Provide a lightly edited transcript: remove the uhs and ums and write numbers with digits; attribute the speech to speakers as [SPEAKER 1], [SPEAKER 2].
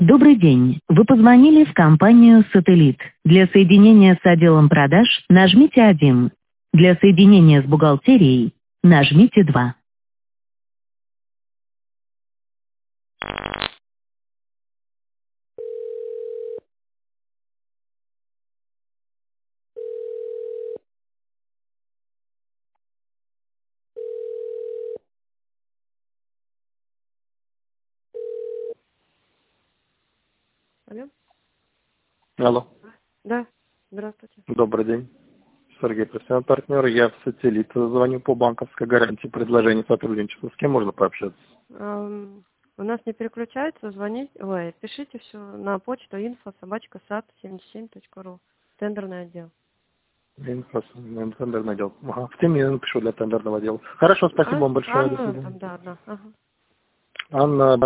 [SPEAKER 1] Добрый день. Вы позвонили в компанию «Сателлит». Для соединения с отделом продаж нажмите 1. Для соединения с бухгалтерией нажмите 2.
[SPEAKER 2] Алло?
[SPEAKER 3] Алло,
[SPEAKER 2] Да, здравствуйте.
[SPEAKER 3] добрый день. Сергей, профессиональный партнер. Я в «Сателлит» звоню по банковской гарантии. Предложение сотрудничества. С кем можно пообщаться?
[SPEAKER 2] У нас не переключается, пишите все на почту info@sat77.ru. Тендерный отдел.
[SPEAKER 3] Тендерный отдел. Ага. В теме я напишу для тендерного отдела. Хорошо, спасибо вам большое. До
[SPEAKER 2] Анна,
[SPEAKER 3] свидания.
[SPEAKER 2] там, да, одна. Ага.
[SPEAKER 3] Анна.